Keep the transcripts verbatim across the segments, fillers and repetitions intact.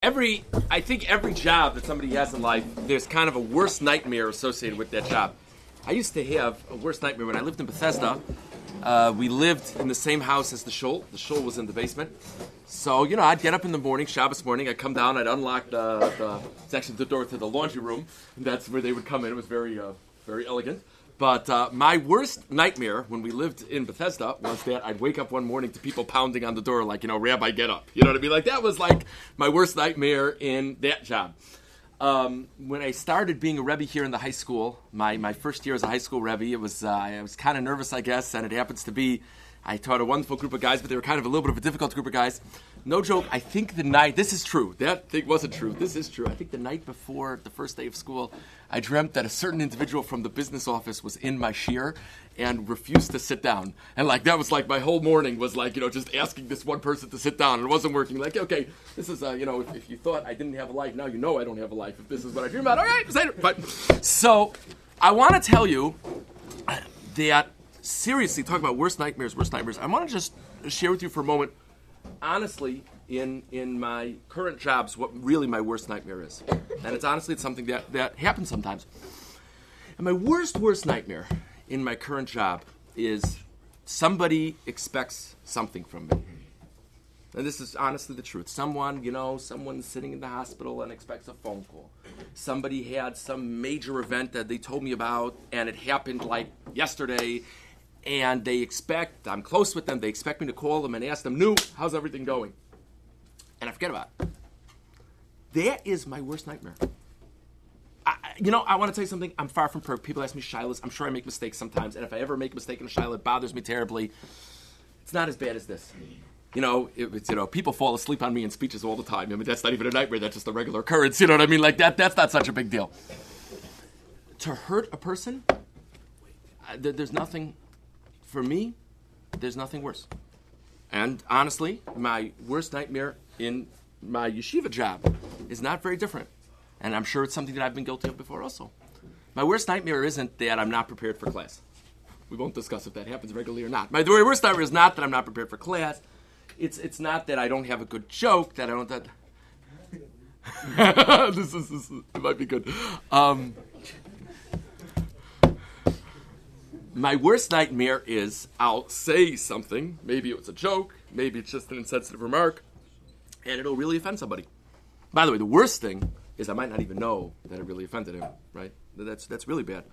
Every, I think every job that somebody has in life, there's kind of a worst nightmare associated with that job. I used to have a worst nightmare when I lived in Bethesda. Uh, we lived in the same house as the shul. The shul was in the basement. So, you know, I'd get up in the morning, Shabbos morning, I'd come down, I'd unlock the, the it's actually the door to the laundry room, and that's where they would come in. It was very, uh, very elegant. But uh, my worst nightmare when we lived in Bethesda was that I'd wake up one morning to people pounding on the door like, you know, Rabbi, get up. You know what I mean? Like, that was like my worst nightmare in that job. Um, when I started being a Rebbe here in the high school, my, my first year as a high school Rebbe, it was uh, I was kind of nervous, I guess, and it happens to be, I taught a wonderful group of guys, but they were kind of a little bit of a difficult group of guys. No joke, I think the night, this is true, that thing wasn't true, this is true. I think the night before the first day of school, I dreamt that a certain individual from the business office was in my shiur and refused to sit down. And like, that was like, my whole morning was like, you know, just asking this one person to sit down, and it wasn't working. Like, okay, this is, uh, you know, if, if you thought I didn't have a life, now you know I don't have a life. If this is what I dream about, all right, say it. But, so, I want to tell you that, seriously, talk about worst nightmares, worst nightmares. I want to just share with you for a moment, honestly, in in my current jobs, what really my worst nightmare is. And it's honestly, it's something that, that happens sometimes. And my worst, worst nightmare in my current job is somebody expects something from me. And this is honestly the truth. Someone, you know, someone's sitting in the hospital and expects a phone call. Somebody had some major event that they told me about, and it happened like yesterday, and they expect, I'm close with them, they expect me to call them and ask them, "Nu, how's everything going?" And I forget about it. That is my worst nightmare. I, you know, I want to tell you something. I'm far from perfect. People ask me shilas. I'm sure I make mistakes sometimes, and if I ever make a mistake in a shilah, it bothers me terribly. It's not as bad as this. You know, it, it's, you know, people fall asleep on me in speeches all the time. I mean, that's not even a nightmare. That's just a regular occurrence. You know what I mean? Like, that. That's not such a big deal. To hurt a person, uh, there, there's nothing, for me, there's nothing worse. And honestly, my worst nightmare in my yeshiva job is not very different. And I'm sure it's something that I've been guilty of before also. My worst nightmare isn't that I'm not prepared for class. We won't discuss if that happens regularly or not. My worst nightmare is not that I'm not prepared for class. It's it's not that I don't have a good joke, that I don't... That this, is, this is, it might be good. Um, my worst nightmare is I'll say something, maybe it's a joke, maybe it's just an insensitive remark, and it'll really offend somebody. By the way, the worst thing is I might not even know that it really offended him, right? That's that's really bad.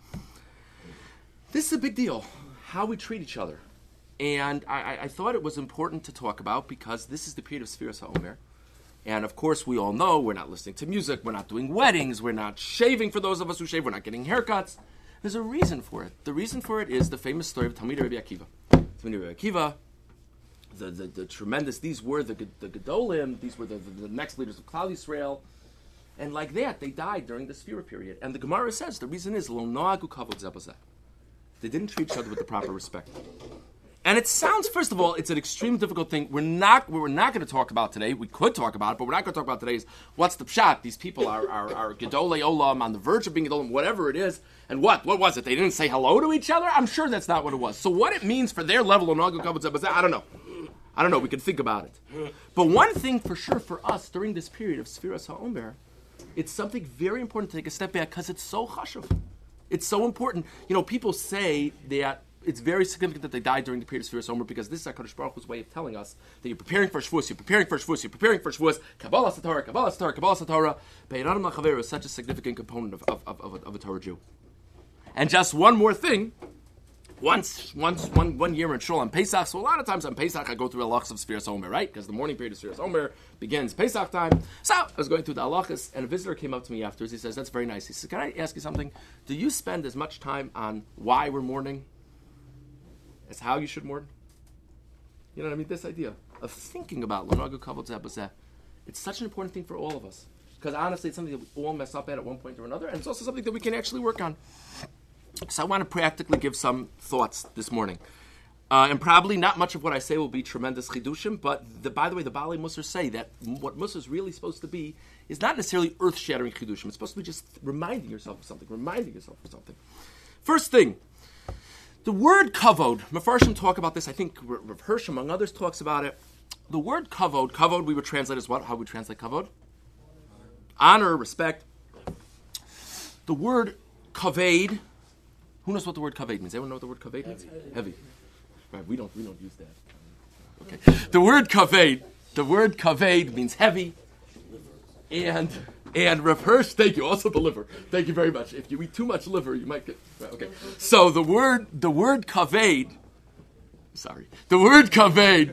This is a big deal, how we treat each other. And I, I thought it was important to talk about because this is the period of Sfiras HaOmer. And of course, we all know we're not listening to music, we're not doing weddings, we're not shaving for those of us who shave, we're not getting haircuts. There's a reason for it. The reason for it is the famous story of Talmidei Rabbi Akiva. Talmidei Rabbi Akiva, the, the, the tremendous, these were the, the Gedolim, these were the, the, the next leaders of Klal Yisrael. And like that, they died during the Sfira period. And the Gemara says the reason is, Lo noagu kavod zeh b'zeh. They didn't treat each other with the proper respect. And it sounds, first of all, it's an extremely difficult thing. We're not what we're not going to talk about today. We could talk about it, but we're not going to talk about today is what's the pshat? These people are, are, are Gedolei Olam, on the verge of being Gedolim, whatever it is. And what? What was it? They didn't say hello to each other? I'm sure that's not what it was. So what it means for their level of Nagu Kavod Zeh B'zeh, I don't know. I don't know. We can think about it. But one thing for sure for us during this period of Sfiras HaOmer, it's something very important to take a step back because it's so chashuv. It's so important. You know, people say that it's very significant that they died during the period of Sfiras HaOmer because this is HaKadosh Baruch Hu's way of telling us that you're preparing for Shavuos, you're preparing for Shavuos, you're preparing for Shavuos. Kabbalah Satorah, Kabbalah Satorah, Kabbalah Satorah. Be'eradam LaChaver is such a significant component of, of, of, of, a, of a Torah Jew. And just one more thing. Once, once, one, one year in Shul on Pesach, so a lot of times on Pesach I go through halachas of Sfiras HaOmer, right? Because the morning period of Sfiras HaOmer begins Pesach time. So I was going through the halachas, and a visitor came up to me afterwards. He says, "That's very nice." He says, "Can I ask you something? Do you spend as much time on why we're mourning as how you should mourn?" You know what I mean? This idea of thinking about Lo noagu kavod zeh b'zeh. It's such an important thing for all of us. Because honestly, it's something that we all mess up at at one point or another, and it's also something that we can actually work on. So I want to practically give some thoughts this morning. Uh, and probably not much of what I say will be tremendous chidushim, but the, by the way, the Baalei Musar say that what Musar is really supposed to be is not necessarily earth-shattering chidushim. It's supposed to be just reminding yourself of something, reminding yourself of something. First thing, the word kavod, Mefarshim talk about this, I think Rav Hirsch, among others, talks about it. The word kavod, kavod we would translate as what? How we translate kavod? honor, respect. The word kaved. Who knows what the word kaved means? Anyone know what the word kaved means? Heavy. Heavy. Right. We don't. We don't use that. Okay. The word kaved. The word kaved means heavy. And and Rav Hirsch, thank you. Also the liver. Thank you very much. If you eat too much liver, you might get. Okay. So the word the word kaved. Sorry. The word kaved.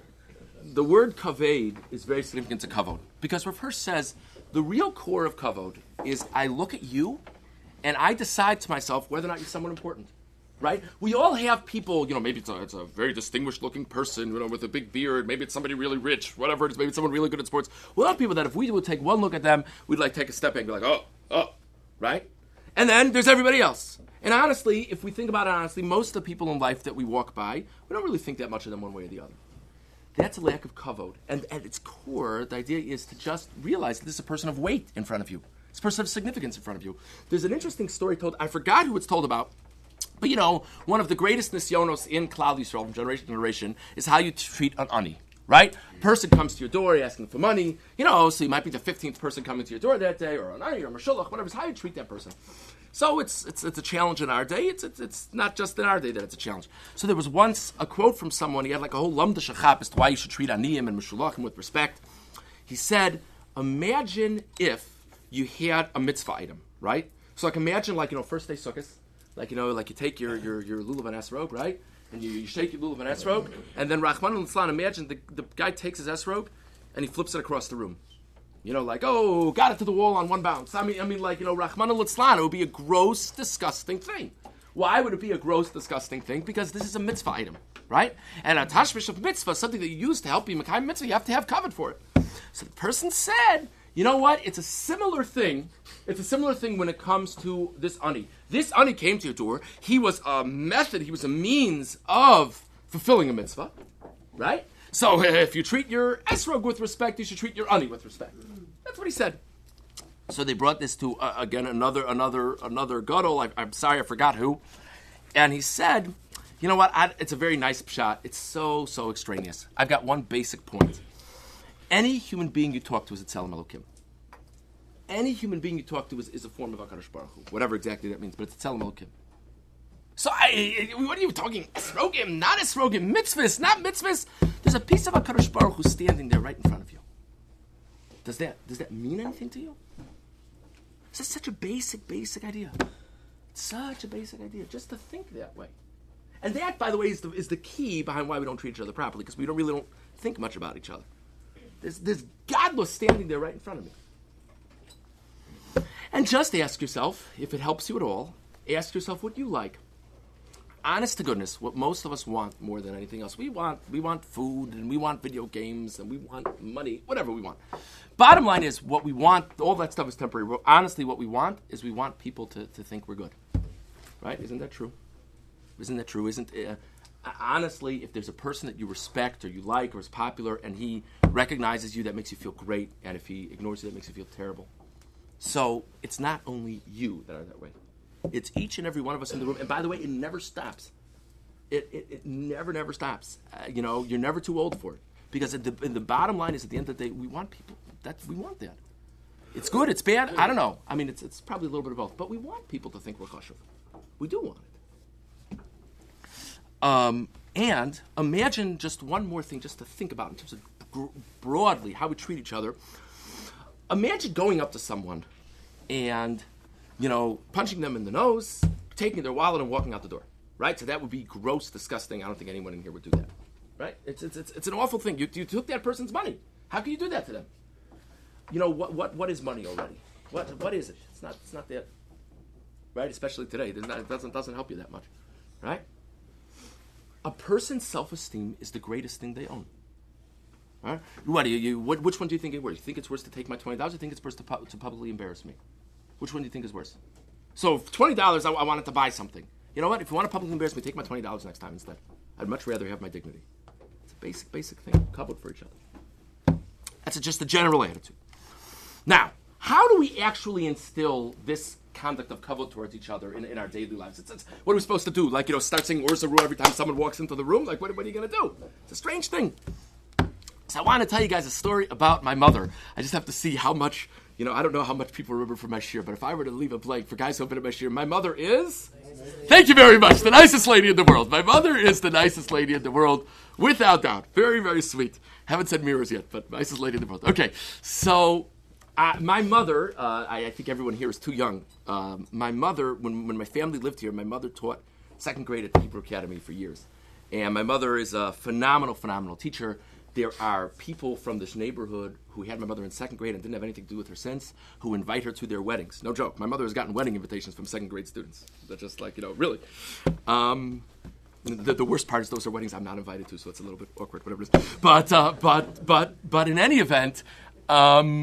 The word kaved is very significant to kavod because Rav Hirsch says the real core of kavod is I look at you and I decide to myself whether or not you're someone important, right? We all have people, you know, maybe it's a, it's a very distinguished looking person, you know, with a big beard, maybe it's somebody really rich, whatever it is, maybe it's someone really good at sports. We all have people that if we would take one look at them, we'd like take a step back and be like, oh, oh, right? And then there's everybody else. And honestly, if we think about it honestly, most of the people in life that we walk by, we don't really think that much of them one way or the other. That's a lack of kavod. And at its core, the idea is to just realize that this is a person of weight in front of you. It's a person of significance in front of you. There's an interesting story told, I forgot who it's told about, but you know, one of the greatest nisyonos in Klal Yisrael from generation to generation is how you treat an ani, right? Person comes to your door asking for money, you know, so you might be the fifteenth person coming to your door that day, or an ani, or a mashulach, whatever. It's how you treat that person. So it's it's it's a challenge in our day. It's, it's it's not just in our day that it's a challenge. So there was once a quote from someone. He had like a whole lamda shachap as to why you should treat aniyim and mashulachim with respect. He said, imagine if you had a mitzvah item, right? So like imagine like, you know, first day sukkahs, like, you know, like you take your your, your lulav and esrog, right? And you, you shake your lulav and esrog, and then Rahman al-Islan, imagine the, the guy takes his esrog and he flips it across the room. You know, like, oh, got it to the wall on one bounce. I mean, I mean, like, you know, Rahman al-Islan, it would be a gross, disgusting thing. Why would it be a gross, disgusting thing? Because this is a mitzvah item, right? And a tashmish of mitzvah, something that you use to help you make mitzvah, you have to have covered for it. So the person said, you know what? It's a similar thing. It's a similar thing when it comes to this ani. This ani came to your door. He was a method. He was a means of fulfilling a mitzvah, right? So if you treat your esrog with respect, you should treat your ani with respect. That's what he said. So they brought this to uh, again another another another gadol. I, I'm sorry, I forgot who. And he said, you know what? I, it's a very nice pshat. It's so so extraneous. I've got one basic point. Any human being you talk to is a tzelem Elokim. Any human being you talk to is, is a form of HaKadosh Baruch Hu, whatever exactly that means, but it's a tzelem Elokim. So I, what are you talking? Esrogim, not esrogim, mitzvahs, not mitzvahs. There's a piece of HaKadosh Baruch Hu standing there right in front of you. Does that does that mean anything to you? This is such a basic, basic idea. Such a basic idea, just to think that way. And that, by the way, is the, is the key behind why we don't treat each other properly, because we don't really don't think much about each other. There's, there's godless standing there right in front of me. And just ask yourself, if it helps you at all, ask yourself what you like. Honest to goodness, what most of us want more than anything else, we want we want food, and we want video games, and we want money, whatever we want. Bottom line is, what we want, all that stuff is temporary. Honestly, what we want is we want people to, to think we're good. Right? Isn't that true? Isn't that true? Isn't uh, honestly, if there's a person that you respect or you like or is popular, and he recognizes you, that makes you feel great, and if he ignores you, that makes you feel terrible. So it's not only you that are that way. It's each and every one of us in the room. And by the way, it never stops. It it, it never, never stops. Uh, you know, you're never too old for it. Because at the, and the bottom line is, at the end of the day, we want people. That we want that. It's good, it's bad, I don't know. I mean, it's it's probably a little bit of both. But we want people to think we're kosher. We do want it. Um, and imagine just one more thing just to think about in terms of gr- broadly how we treat each other. Imagine going up to someone and, you know, punching them in the nose, taking their wallet and walking out the door, right? So that would be gross, disgusting. I don't think anyone in here would do that, right? It's it's it's, it's an awful thing. You, you took that person's money. How can you do that to them? You know, what what what is money already? What what is it? It's not it's not that, right? Especially today, There's not, it doesn't doesn't help you that much, right? A person's self-esteem is the greatest thing they own. Right? What do you, you what, which one do you think it's worse? You think it's worse to take my twenty dollars? Or you think it's worse to, pu- to publicly embarrass me? Which one do you think is worse? So for twenty dollars, I, I wanted to buy something. You know what? If you want to publicly embarrass me, take my twenty dollars next time instead. I'd much rather have my dignity. It's a basic, basic thing. Coupled for each other. That's a, just a general attitude. Now, how do we actually instill this conduct of kavod towards each other in, in our daily lives? It's, it's, what are we supposed to do? Like, you know, start singing Or Zarua every time someone walks into the room? Like, what, what are you going to do? It's a strange thing. So I want to tell you guys a story about my mother. I just have to see how much, you know, I don't know how much people remember from my shir, but if I were to leave a blank for guys who have been at my shir, my mother is, thank you very much, the nicest lady in the world. My mother is the nicest lady in the world, without doubt. Very, very sweet. Haven't said mirrors yet, but nicest lady in the world. Okay, so uh, my mother, uh, I, I think everyone here is too young. Um, my mother, when, when my family lived here, my mother taught second grade at the Hebrew Academy for years. And my mother is a phenomenal, phenomenal teacher. There are people from this neighborhood who had my mother in second grade and didn't have anything to do with her since, who invite her to their weddings. No joke. My mother has gotten wedding invitations from second grade students. They're just like, you know, really. Um, the, the worst part is those are weddings I'm not invited to, so it's a little bit awkward, whatever it is. But, uh, but, but, but in any event, um,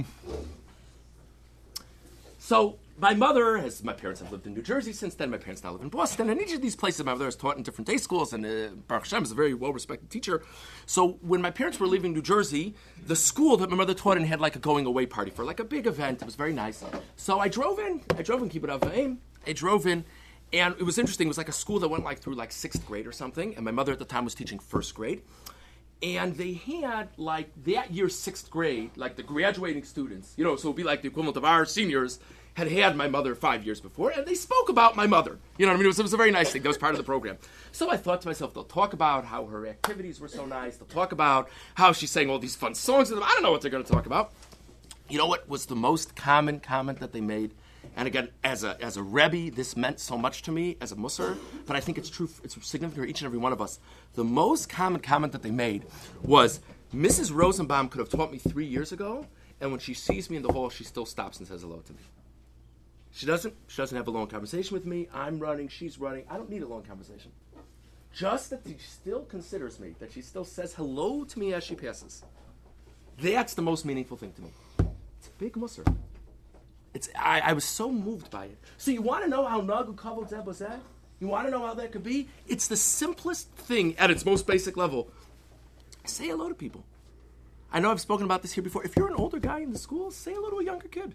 so my mother has, my parents have lived in New Jersey since then. My parents now live in Boston. And each of these places, my mother has taught in different day schools. And uh, Baruch Hashem is a very well-respected teacher. So when my parents were leaving New Jersey, the school that my mother taught in had like a going-away party for like a big event. It was very nice. So I drove in. I drove in Kibbutz Avim. I drove in. And it was interesting. It was like a school that went like through like sixth grade or something. And my mother at the time was teaching first grade. And they had, like, that year's sixth grade, like the graduating students, you know, so it would be like the equivalent of our seniors, had had my mother five years before, and they spoke about my mother. You know what I mean? It was, it was a very nice thing. That was part of the program. So I thought to myself, they'll talk about how her activities were so nice. They'll talk about how she sang all these fun songs to them. I don't know what they're going to talk about. You know what was the most common comment that they made? And again, as a as a Rebbe, this meant so much to me as a Musar, but I think it's true, it's significant for each and every one of us. The most common comment that they made was, Missus Rosenbaum could have taught me three years ago, and when she sees me in the hall, she still stops and says hello to me. She doesn't. She doesn't have a long conversation with me. I'm running. She's running. I don't need a long conversation. Just that she still considers me, that she still says hello to me as she passes. That's the most meaningful thing to me. It's a big Musar. It's. I, I was so moved by it. So you want to know how Nagu Kavod Zeb was that? You want to know how that could be? It's the simplest thing at its most basic level. Say hello to people. I know I've spoken about this here before. If you're an older guy in the school, say hello to a younger kid.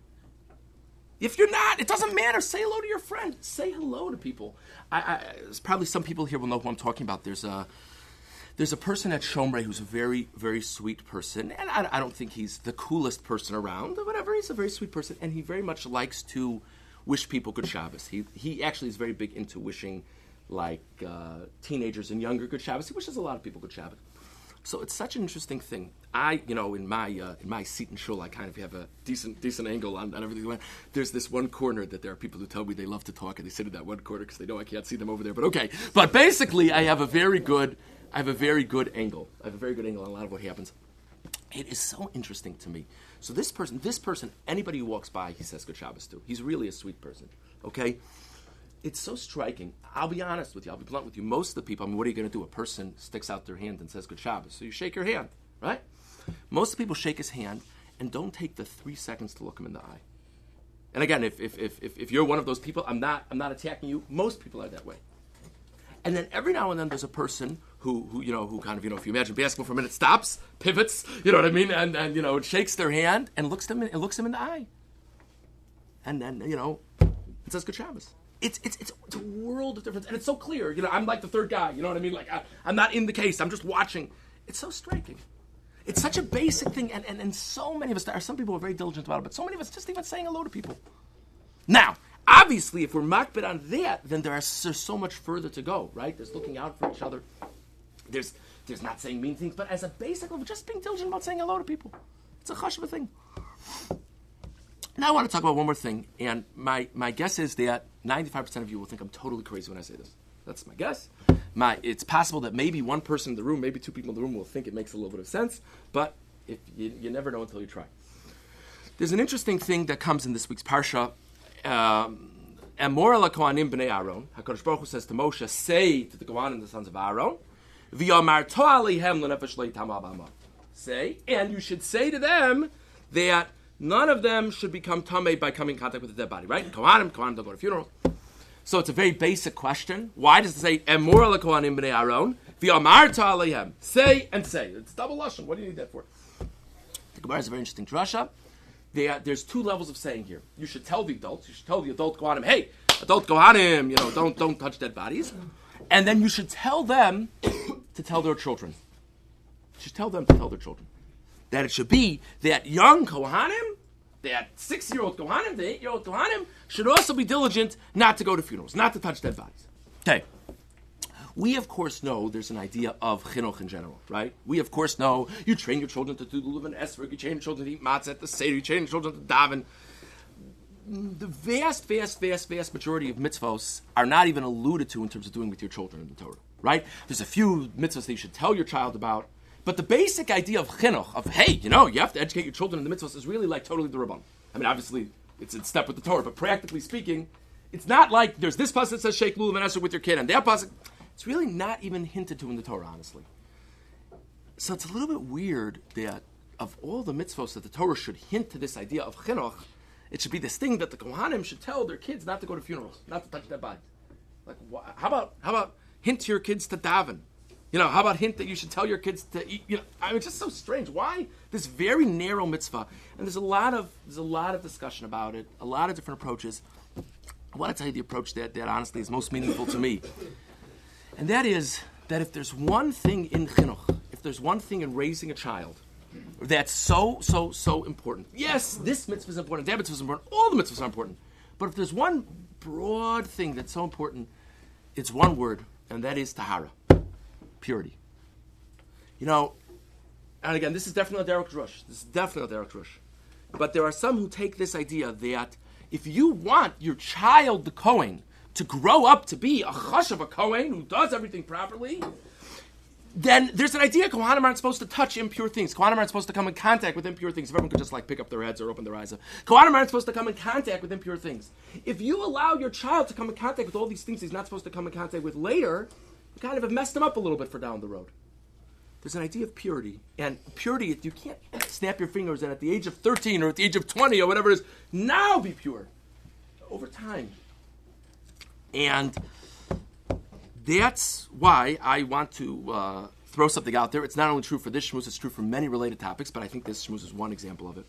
If you're not, it doesn't matter. Say hello to your friend. Say hello to people. I, I, there's probably some people here will know who I'm talking about. There's a there's a person at Shomrei who's a very, very sweet person. And I, I don't think he's the coolest person around, or whatever. He's a very sweet person. And he very much likes to wish people good Shabbos. He he actually is very big into wishing, like, uh, teenagers and younger good Shabbos. He wishes a lot of people good Shabbos. So it's such an interesting thing. I, you know, in my uh, in my seat and shul, I kind of have a decent decent angle on, on everything. There's this one corner that there are people who tell me they love to talk, and they sit in that one corner because they know I can't see them over there. But okay. But basically, I have a very good, I have a very good angle. I have a very good angle on a lot of what happens. It is so interesting to me. So this person, this person, anybody who walks by, he says good Shabbos to. He's really a sweet person. Okay. It's so striking. I'll be honest with you. I'll be blunt with you. Most of the people, I mean, what are you going to do? A person sticks out their hand and says good Shabbos. So you shake your hand, right? Most of the people shake his hand and don't take the three seconds to look him in the eye. And again, if if if if, if you're one of those people, I'm not I'm not attacking you. Most people are that way. And then every now and then there's a person who, who you know, who kind of, you know, if you imagine basketball for a minute, stops, pivots, you know what I mean? And, and you know, shakes their hand and looks them in, and looks them in the eye. And then, you know, it says good Shabbos. It's, it's it's it's a world of difference, and it's so clear. You know, I'm like the third guy. You know what I mean? Like I, I'm not in the case. I'm just watching. It's so striking. It's such a basic thing, and, and, and so many of us. There are some people who are very diligent about it, but so many of us just even saying hello to people. Now, obviously, if we're makbid on that, then there are, there's so much further to go. Right? There's looking out for each other. There's there's not saying mean things, but as a basic level, just being diligent about saying hello to people. It's a chashuv thing. Now I want to talk about one more thing, and my, my guess is that ninety-five percent of you will think I'm totally crazy when I say this. That's my guess. My, it's possible that maybe one person in the room, maybe two people in the room will think it makes a little bit of sense, but if you, you never know until you try. There's an interesting thing that comes in this week's Parsha. Amor la Kohanim b'nei Aaron. HaKadosh Baruch Hu says to Moshe, say to the Kohanim, the sons of Aaron, V'yamar to alehem l'nefesh le'itama b'amah. Say, and you should say to them that none of them should become tamei by coming in contact with the dead body, right? Kohanim, Kohanim don't go to funerals. So it's a very basic question. Why does it say, Emor la-Kohanim b'nei Aaron, v'yamar ta'alehem? Say and say. It's double lashon. What do you need that for? The Gemara is a very interesting drasha. There, there's two levels of saying here. You should tell the adults, you should tell the adult Kohanim, hey, adult Kohanim, you know, don't, don't touch dead bodies. And then you should tell them to tell their children. You should tell them to tell their children. that it should be that young Kohanim, that six-year-old Kohanim, the eight-year-old Kohanim, should also be diligent not to go to funerals, not to touch dead bodies. Okay. We, of course, know there's an idea of chinuch in general, right? We, of course, know you train your children to do lulav and esrog, you train your children to eat matzah at the seder, you train your children to daven. The vast, vast, vast, vast majority of mitzvos are not even alluded to in terms of doing with your children in the Torah, right? There's a few mitzvos that you should tell your child about, but the basic idea of chinuch, of, hey, you know, you have to educate your children in the mitzvos, is really like totally the Rabban. I mean, obviously, it's in step with the Torah, but practically speaking, it's not like there's this pasuk that says shake lulav and esrog with your kid, and that pasuk. It's really not even hinted to in the Torah, honestly. So it's a little bit weird that of all the mitzvos that the Torah should hint to this idea of chinuch, it should be this thing that the Kohanim should tell their kids not to go to funerals, not to touch their bodies. Like, wh- how about how about hint to your kids to daven? You know, how about hint that you should tell your kids to eat? You know, I mean, it's just so strange. Why this very narrow mitzvah? And there's a lot of there's a lot of discussion about it, a lot of different approaches. I want to tell you the approach that, that honestly is most meaningful to me. And that is that if there's one thing in chinuch, if there's one thing in raising a child that's so, so, so important. Yes, this mitzvah is important, that mitzvah is important, all the mitzvahs are important. But if there's one broad thing that's so important, it's one word, and that is tahara, purity. You know, and again, this is definitely a Derek Drush. This is definitely a Derek Drush. But there are some who take this idea that if you want your child, the Kohen, to grow up to be a chashav, a Kohen who does everything properly, then there's an idea Kohanim aren't supposed to touch impure things. Kohanim aren't supposed to come in contact with impure things. If everyone could just like pick up their heads or open their eyes. Kohanim aren't supposed to come in contact with impure things. If you allow your child to come in contact with all these things he's not supposed to come in contact with later, you kind of have messed him up a little bit for down the road. There's an idea of purity. And purity, you can't snap your fingers and at the age of thirteen or at the age of twenty or whatever it is, now be pure. Over time. And that's why I want to uh, throw something out there. It's not only true for this shmuz, it's true for many related topics, but I think this shmuz is one example of it.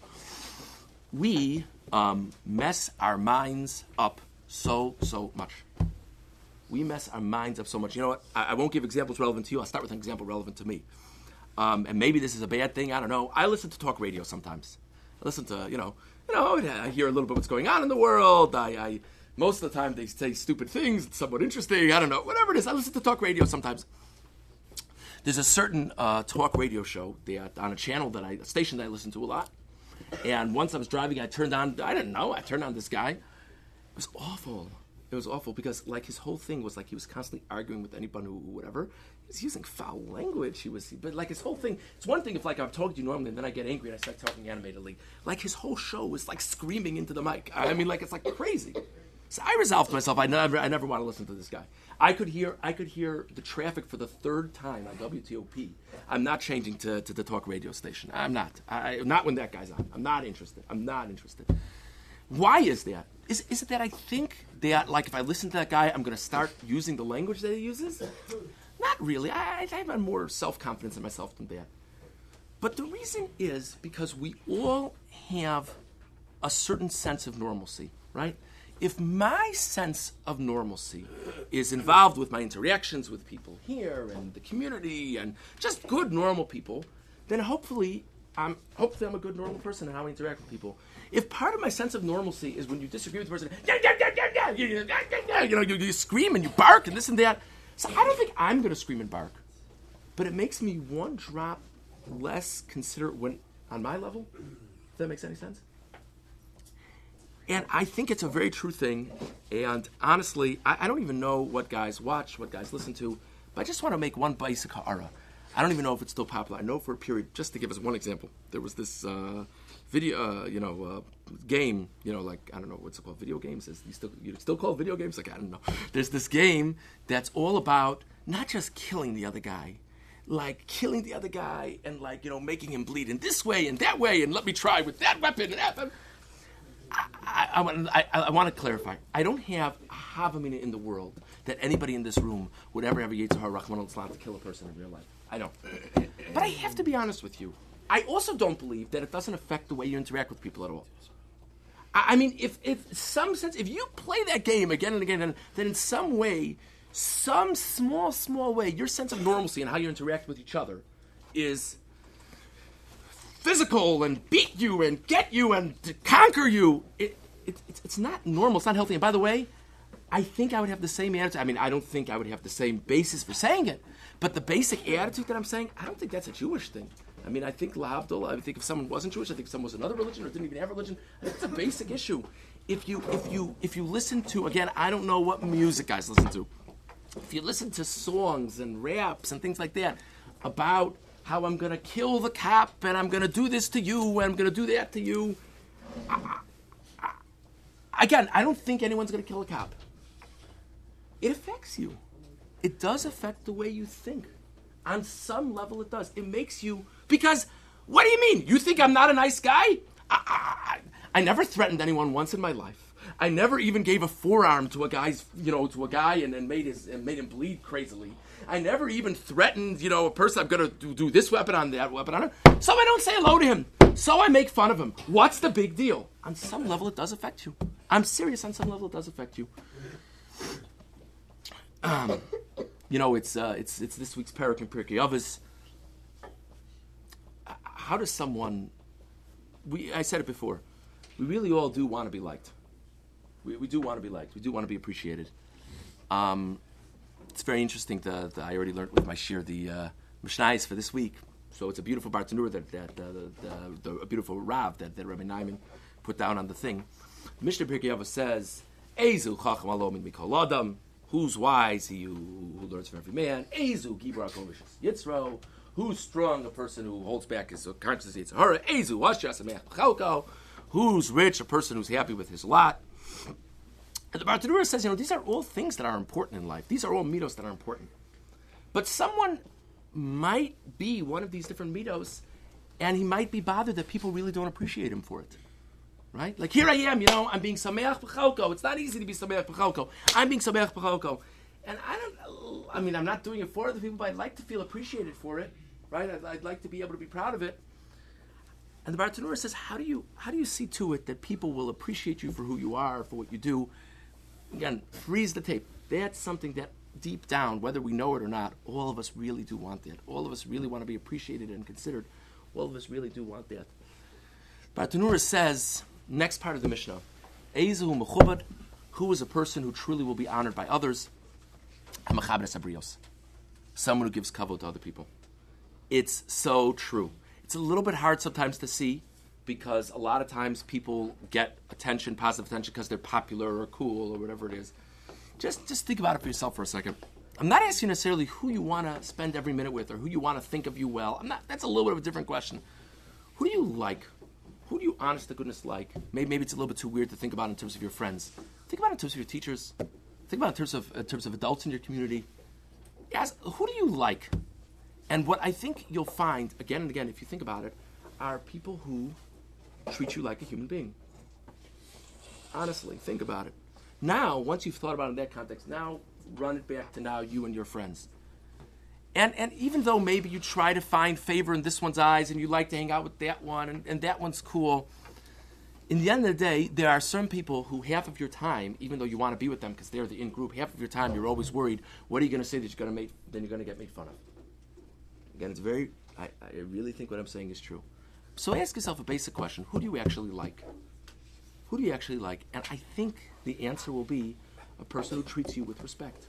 We um, mess our minds up so, so much. We mess our minds up so much. You know what? I, I won't give examples relevant to you. I'll start with an example relevant to me. Um, and maybe this is a bad thing. I don't know. I listen to talk radio sometimes. I listen to, you know, you know, I hear a little bit what's going on in the world. I... I Most of the time they say stupid things. It's somewhat interesting. I don't know. Whatever it is. I listen to talk radio sometimes. There's a certain uh, talk radio show that, on a channel that I, a station that I listen to a lot. And once I was driving, I turned on, I didn't know, I turned on this guy. It was awful. It was awful because like his whole thing was like he was constantly arguing with anyone who, whatever. He was using foul language. He was, but like his whole thing, it's one thing if like I'm talking to you normally and then I get angry and I start talking animatedly. Like his whole show was like screaming into the mic. I mean, like it's like crazy. So I resolved to myself, I never, I never want to listen to this guy. I could hear, I could hear the traffic for the third time on W T O P. I'm not changing to, to the talk radio station. I'm not. I, not when that guy's on. I'm not interested. I'm not interested. Why is that? Is, is it that I think that, like, if I listen to that guy, I'm going to start using the language that he uses? Not really. I, I have more self-confidence in myself than that. But the reason is because we all have a certain sense of normalcy, right? If my sense of normalcy is involved with my interactions with people here and the community and just good normal people, then hopefully I'm hopefully I'm a good normal person in how I interact with people. If part of my sense of normalcy is when you disagree with the person, yeah, yeah, yeah, yeah, yeah, you, yeah, yeah, yeah, you know, you, you scream and you bark and this and that. So I don't think I'm going to scream and bark, but it makes me one drop less considerate when on my level. If that makes any sense. And I think it's a very true thing. And honestly, I, I don't even know what guys watch, what guys listen to, but I just want to make one basic ha'ara. I don't even know if it's still popular. I know for a period, just to give us one example, there was this uh, video, uh, you know, uh, game, you know, like, I don't know, what's it called, video games? Is you still, you still call it video games? Like, I don't know. There's this game that's all about not just killing the other guy, like killing the other guy and like, you know, making him bleed in this way and that way and let me try with that weapon and that weapon. I, I, I, I want to clarify. I don't have a havamina in the world that anybody in this room would ever have a Yetzer Hara Rachmana litzlan to kill a person in real life. I don't. But I have to be honest with you. I also don't believe that it doesn't affect the way you interact with people at all. I, I mean, if, if some sense, if you play that game again and again, then, then in some way, some small, small way, your sense of normalcy and how you interact with each other is physical and beat you and get you and conquer you. It, it, it's, it's not normal. It's not healthy. And by the way, I think I would have the same attitude. I mean, I don't think I would have the same basis for saying it, but the basic attitude that I'm saying, I don't think that's a Jewish thing. I mean, I think lahavdil, I think if someone wasn't Jewish, I think if someone was another religion or didn't even have religion, I think it's a basic issue. If you, if you, if you listen to, again, I don't know what music guys listen to. If you listen to songs and raps and things like that about how I'm going to kill the cop and I'm going to do this to you and I'm going to do that to you, I, I, again, I don't think anyone's going to kill a cop. It affects you. It does affect the way you think. On some level, it does. It makes you, because, what do you mean? You think I'm not a nice guy? I, I, I never threatened anyone once in my life. I never even gave a forearm to a guy's, you know, to a guy and, and made his and made him bleed crazily. I never even threatened, you know, a person. I'm gonna do, do this weapon on that weapon on him. So I don't say hello to him. So I make fun of him. What's the big deal? On some level, it does affect you. I'm serious. On some level, it does affect you. Um, you know, it's uh, it's it's this week's parak in Pirkei Avos. How does someone? We I said it before. We really all do want to be liked. We we do want to be liked. We do want to be appreciated. Um, it's very interesting. The, the I already learned with my shir the uh, Mishnayos for this week. So it's a beautiful bartanur that that uh, the, the, the a beautiful rav that, that Rabbi Naiman put down on the thing. The Mishnah Pirkei Avos says, "Ezu chacham alo min mikol adam." Who's wise? He who, who learns from every man. Ezu gibra kovishes yitzro. Who's strong? A person who holds back his consciousness. Yitzhara. Ezu washas ameach b'chalko. Who's rich? A person who's happy with his lot. And the Bartanura says, you know, these are all things that are important in life. These are all mitos that are important. But someone might be one of these different mitos, and he might be bothered that people really don't appreciate him for it. Right? Like, here I am, you know, I'm being sameach b'chalko. It's not easy to be sameach b'chalko. I'm being sameach b'chalko. And I don't, I mean, I'm not doing it for other people, but I'd like to feel appreciated for it. Right? I'd, I'd like to be able to be proud of it. And the Bartanura says, how do you how do you see to it that people will appreciate you for who you are, for what you do? Again, freeze the tape. That's something that deep down, whether we know it or not, all of us really do want that. All of us really want to be appreciated and considered. All of us really do want that. Bartanura says, next part of the Mishnah, Ezu mechubad, who is a person who truly will be honored by others? Hamachabres abrios, someone who gives kavod to other people. It's so true. It's a little bit hard sometimes to see because a lot of times people get attention, positive attention, because they're popular or cool or whatever it is. Just, just think about it for yourself for a second. I'm not asking necessarily who you want to spend every minute with or who you want to think of you well. I'm not. That's a little bit of a different question. Who do you like? Who do you, honest to goodness, like? Maybe, maybe it's a little bit too weird to think about in terms of your friends. Think about it in terms of your teachers. Think about it in terms of in terms of adults in your community. Ask, who do you like? And what I think you'll find, again and again, if you think about it, are people who treat you like a human being. Honestly, think about it. Now, once you've thought about it in that context, now run it back to now you and your friends. And and even though maybe you try to find favor in this one's eyes and you like to hang out with that one and, and that one's cool, in the end of the day, there are some people who half of your time, even though you want to be with them because they're the in-group, half of your time you're always worried, what are you going to say that you're going to make, then you're going to get made fun of? Again, it's very, I, I really think what I'm saying is true. So ask yourself a basic question. Who do you actually like? Who do you actually like? And I think the answer will be a person who treats you with respect.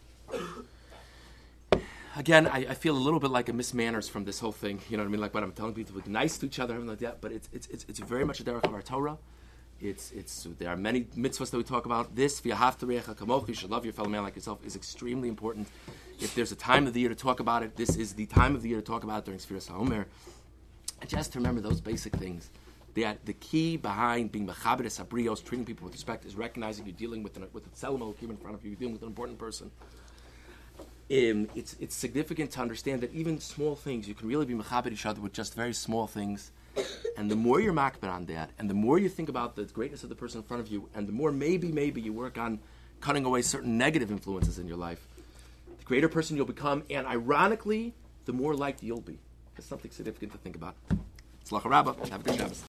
Again, I, I feel a little bit like a mismanners from this whole thing. You know what I mean? Like what I'm telling people to be nice to each other, everything like that. But it's it's it's, it's very much a derech of our Torah. It's it's there are many mitzvahs that we talk about. This v'ahavta re'echa kamocha, you should love your fellow man like yourself, is extremely important. If there's a time of the year to talk about it, this is the time of the year to talk about it during Sfiras HaOmer. And just remember those basic things. That the key behind being mechaberes habrios, treating people with respect, is recognizing you're dealing with an, with a tzelem came in front of you. You're dealing with an important person. Um, it's it's significant to understand that even small things, you can really be mechaber each other with just very small things. And the more you're makber on that, and the more you think about the greatness of the person in front of you, and the more maybe, maybe you work on cutting away certain negative influences in your life, the greater person you'll become, and ironically, the more liked you'll be. That's something significant to think about. Tzlacha Rabbah. Have a good Shabbos.